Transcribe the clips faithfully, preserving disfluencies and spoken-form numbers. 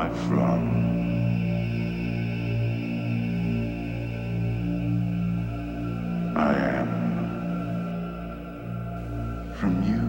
I from? I am from you.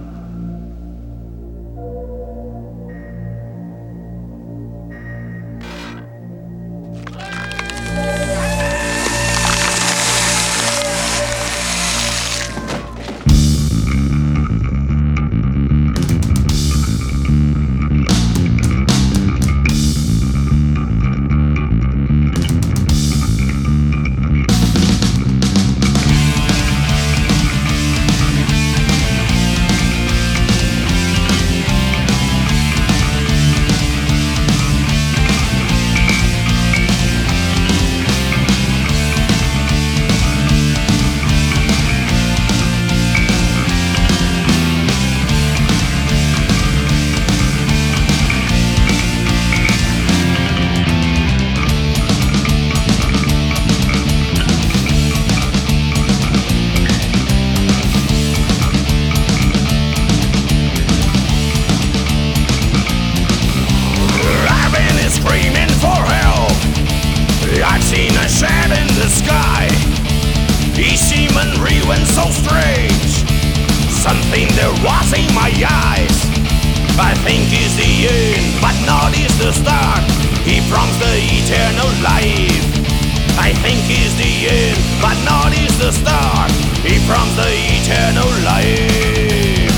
So strange, something there was in my eyes. I think is the end, but not is the start. He promised the eternal life. I think is the end, but not is the start. He promised the eternal life.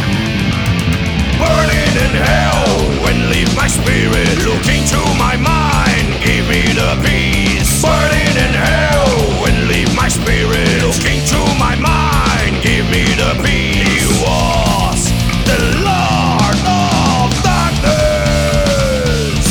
Burning in hell when leave my spirit. Looking to my mind, give me the peace. Burning in hell when leave my spirit. Looking to my mind, give me the peace. He was the Lord of darkness.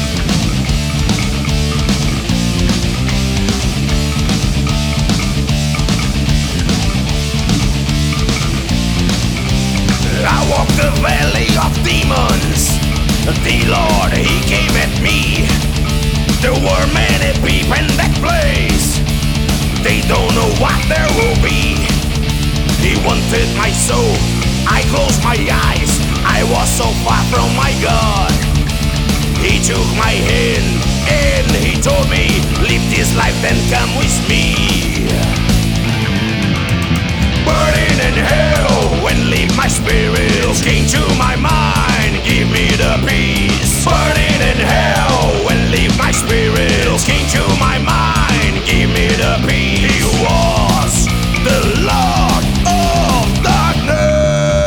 I walked the valley of demons. The Lord, He came at me. There were many people in that place. They don't know what there will be. He wanted my soul. I closed my eyes. I was so far from my God. He took my hand and He told me, live this life, then come with me. Burning in hell when leave my spirit. Looking to my mind, give me the peace. Burning in hell when leave my spirit. Looking to my mind, give me the peace. He was the Lord of darkness.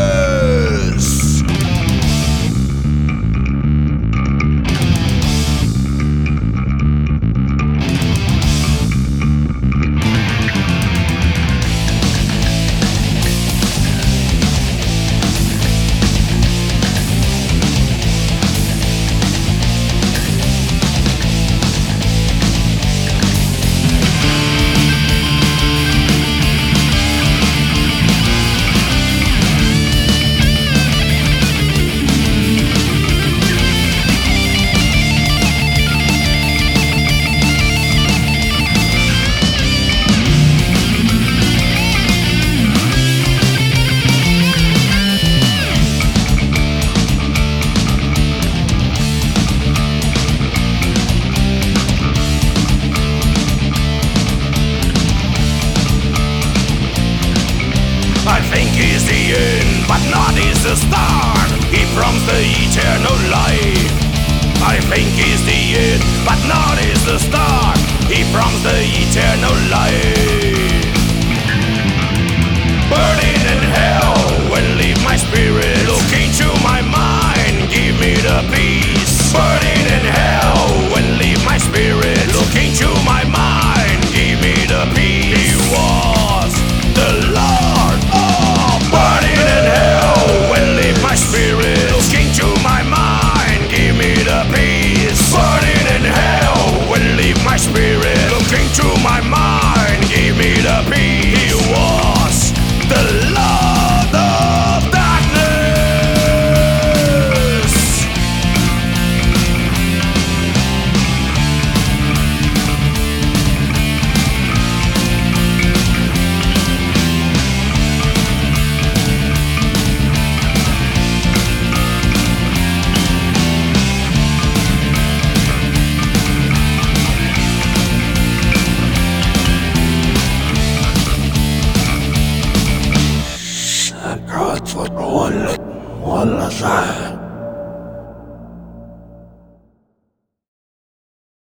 I think is the end, but not is the start. He promised the eternal life. I think is the end, but not is the start. He promised the eternal life. Burning in hell when leave my spirit. Looking to my mind, give me the peace. Burning in hell when leave my spirit. Looking to my mind, give me the peace. He was the Lord of burning in hell when leave my spirit. Looking to my mind, give me the peace. Burning in hell when leave my spirit. Looking to my mind, give me ولا ولا صح